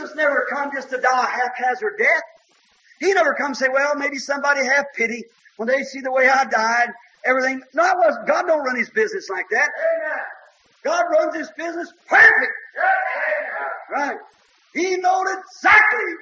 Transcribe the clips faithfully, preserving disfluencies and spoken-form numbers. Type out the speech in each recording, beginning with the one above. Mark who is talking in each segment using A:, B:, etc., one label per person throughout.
A: Jesus never come just to die a haphazard death. He never come say, well, maybe somebody have pity when they see the way I died, everything. No, it wasn't. God don't run His business like that.
B: Amen.
A: God runs His business perfect.
B: Amen.
A: Right. He knowed exactly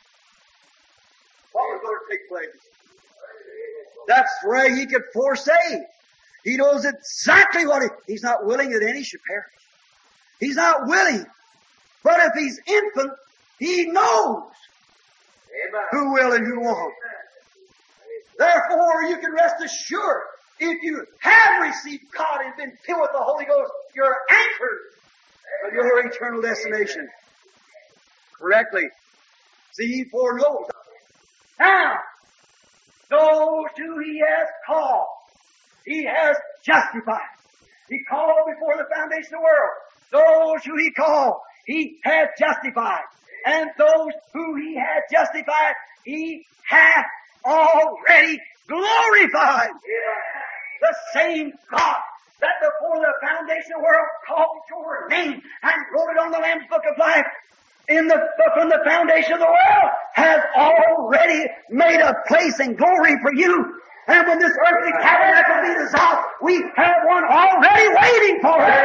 A: what was going to take place. That's where He could foresay. He knows exactly what he, He's not willing that any should perish. He's not willing. But if He's infant, He knows
B: Amen.
A: who will and who won't. Therefore, you can rest assured, if you have received God and been filled with the Holy Ghost, you're anchored of your eternal destination. Correctly. See, He foreknows. Now, those who He has called, He has justified. He called before the foundation of the world. Those who He called, He has justified. And those who He has justified, He hath already glorified. The same God that before the foundation of the world called your name and wrote it on the Lamb's Book of Life in the from the foundation of the world has already made a place and glory for you. And when this earthly tabernacle be dissolved, we have one already waiting for us.